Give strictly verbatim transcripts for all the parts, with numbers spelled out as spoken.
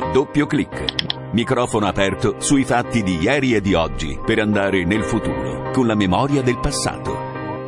Doppio clic. Microfono aperto sui fatti di ieri e di oggi per andare nel futuro con la memoria del passato.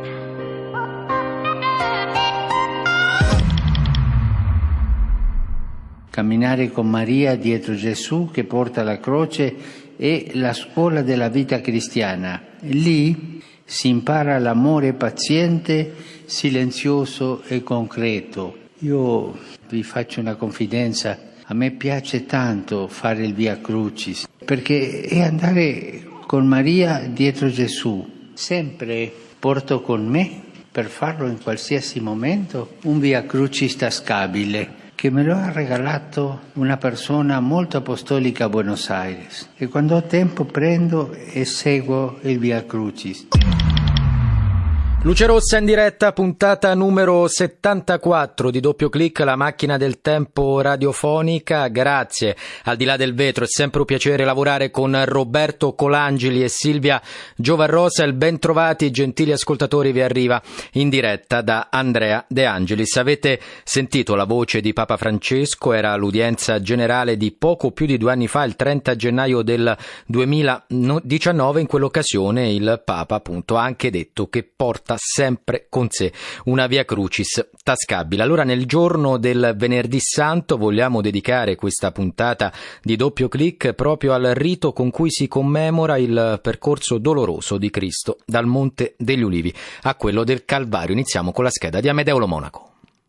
Camminare con Maria dietro Gesù che porta la croce è la scuola della vita cristiana. Lì si impara l'amore paziente, silenzioso e concreto. Io vi faccio una confidenza, a me piace tanto fare il Via Crucis, perché è andare con Maria dietro Gesù. Sempre porto con me, per farlo in qualsiasi momento, un Via Crucis tascabile, che me lo ha regalato una persona molto apostolica a Buenos Aires. E quando ho tempo prendo e seguo il Via Crucis. Luce Rossa in diretta, puntata numero settantaquattro di Doppio Clic, la macchina del tempo radiofonica. Grazie, al di là del vetro, è sempre un piacere lavorare con Roberto Colangeli e Silvia Giovarrosa. Il ben trovati, gentili ascoltatori, vi arriva in diretta da Andrea De Angelis. Avete sentito la voce di Papa Francesco, era l'udienza generale di poco più di due anni fa, il trenta gennaio del duemiladiciannove. In quell'occasione il Papa appunto ha anche detto che porta sempre con sé una Via Crucis tascabile. Allora, nel giorno del Venerdì Santo vogliamo dedicare questa puntata di Doppio Clic proprio al rito con cui si commemora il percorso doloroso di Cristo dal Monte degli Ulivi a quello del Calvario. Iniziamo con la scheda di Amedeo Lo Monaco.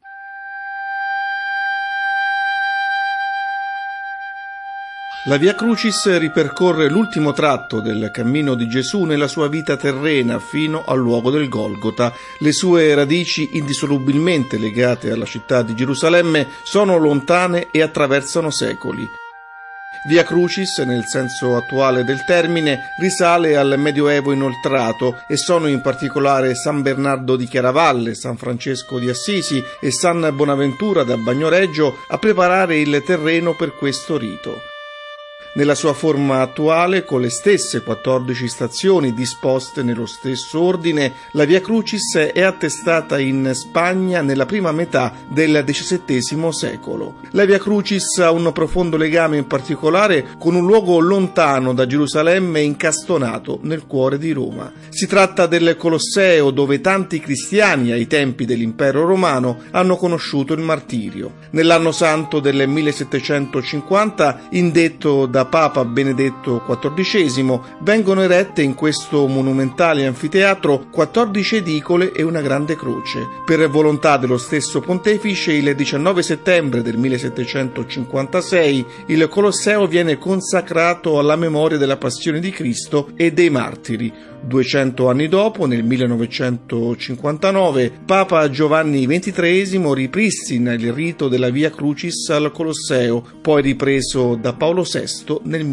La Via Crucis ripercorre l'ultimo tratto del cammino di Gesù nella sua vita terrena fino al luogo del Golgota. Le sue radici, indissolubilmente legate alla città di Gerusalemme, sono lontane e attraversano secoli. Via Crucis, nel senso attuale del termine, risale al Medioevo inoltrato e sono in particolare San Bernardo di Chiaravalle, San Francesco di Assisi e San Bonaventura da Bagnoregio a preparare il terreno per questo rito. Nella sua forma attuale, con le stesse quattordici stazioni disposte nello stesso ordine, la Via Crucis è attestata in Spagna nella prima metà del diciassettesimo secolo. La Via Crucis ha un profondo legame in particolare con un luogo lontano da Gerusalemme e incastonato nel cuore di Roma. Si tratta del Colosseo, dove tanti cristiani ai tempi dell'Impero Romano hanno conosciuto il martirio. Nell'anno santo del millesettecentocinquanta, indetto da Papa Benedetto quattordicesimo, vengono erette in questo monumentale anfiteatro quattordici edicole e una grande croce. Per volontà dello stesso pontefice, il diciannove settembre del millesettecentocinquantasei il Colosseo viene consacrato alla memoria della passione di Cristo e dei martiri. duecento anni dopo, nel millenovecentocinquantanove, Papa Giovanni ventitreesimo ripristina il rito della Via Crucis al Colosseo, poi ripreso da Paolo sesto nel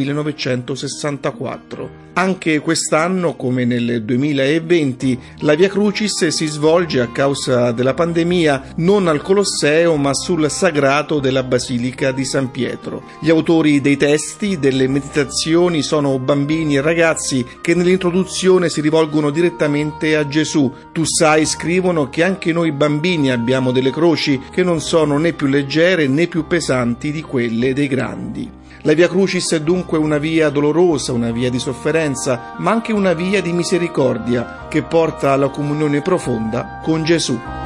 millenovecentosessantaquattro. Anche quest'anno, come nel duemilaventi, la Via Crucis si svolge a causa della pandemia non al Colosseo ma sul sagrato della Basilica di San Pietro. Gli autori dei testi delle meditazioni sono bambini e ragazzi che nell'introduzione si rivolgono direttamente a Gesù. Tu sai, scrivono, che anche noi bambini abbiamo delle croci che non sono né più leggere né più pesanti di quelle dei grandi. La Via Crucis è dunque una via dolorosa, una via di sofferenza, ma anche una via di misericordia che porta alla comunione profonda con Gesù.